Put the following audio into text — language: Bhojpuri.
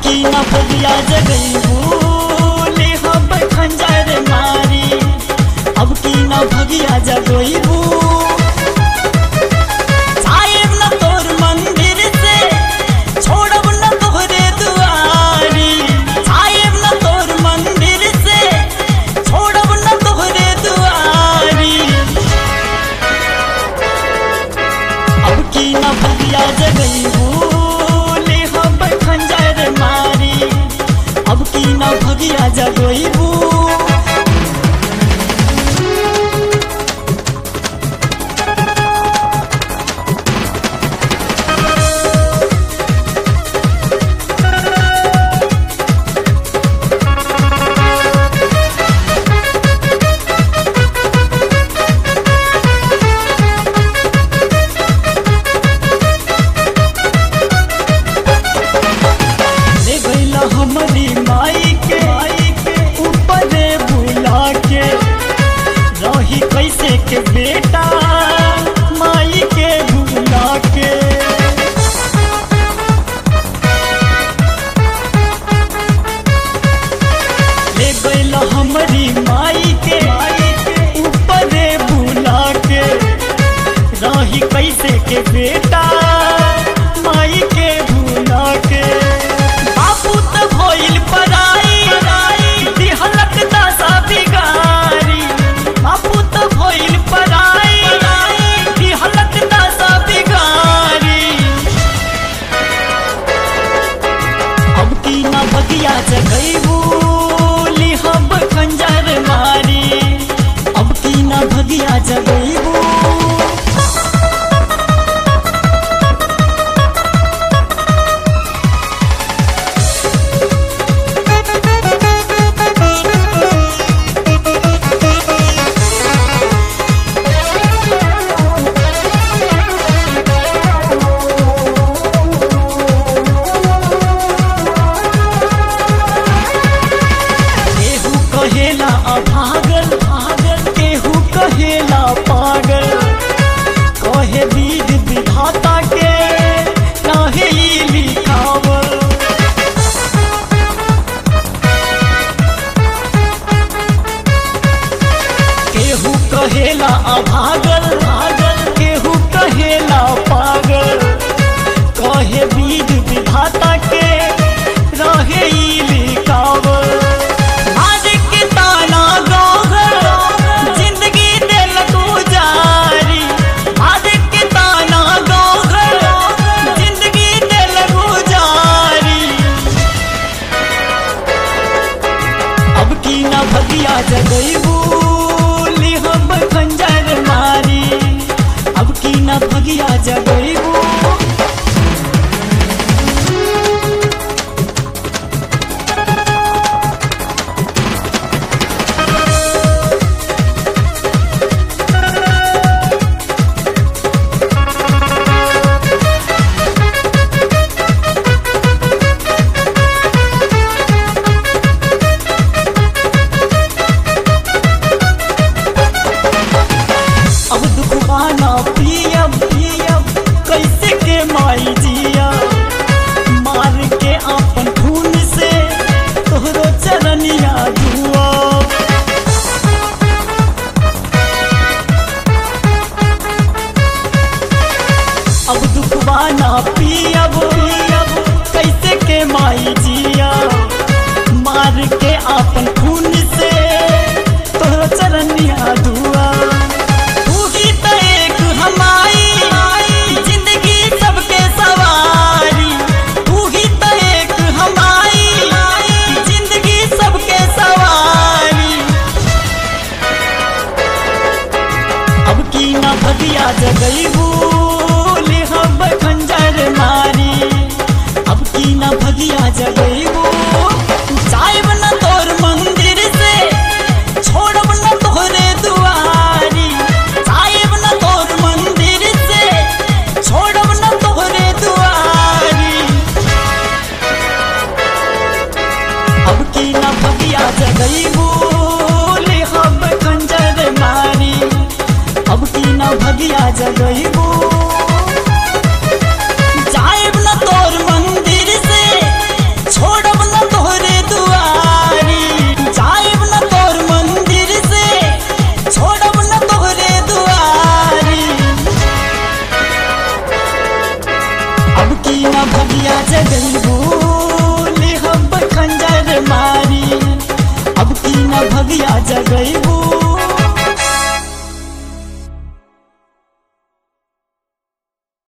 की न भगिया जगईबू ले हम खंजर मारी, अब की न भगिया जगईबू साहिब न तोर मंदिर से छोड़ब न तोहरे दुआरी, साहिब न तोर मंदिर से छोड़ब न तोहरे दुआरी, अब की न भगिया जगईबू अब की न भगिया जगईबू। हमारी माई के ऊपर बुला के रही कैसे के बेटा माई के बुला के, ले गईल हमारी माई के ऊपर बुला के रही कैसे के बेटा माई के बुला के, भइल पराई दिहलक दशा बिगारी, बापू तो भइल पराई दिहलक दशा बिगारी, अब की न भगिया जगईबू लिहब खंजर मारी, अब की न भगिया जगईबू। कहेला अभागल भागल केहू कहेला पागल, कहे विधि विधाता के काहे ई लिखावल, केहू कहेला अभागल भागल केहू कहेला पागल, कहे विधि विधाता के रहे ई लिखावल, न भगिया जगईबू लिहब खंजर मारी, अब की न भगिया जगईबू। अब दुखवाना पियब पियब कैसे के माई जिया, मार के अपन खून से तोहरो चरनिया धुआ, अब दुखवाना पियब पियब कैसे के माई जिया, मार के अपन खून से तोहरो चरनिया धुआ, न भगिया जगईबू लिहब खंजर मारी, अब की न भगिया जगईबू, साहिब न तोर मंदिर से छोड़ब न तोहरे दुआरी, साहिब न तोर मंदिर से छोड़ब न तोहरे दुआरी, अब की न भगिया जगईबू लिहब खंजर मारी, अब की न भगिया जगईबू। जाइब न तोर मंदिर से छोड़ भगिया जगैबू।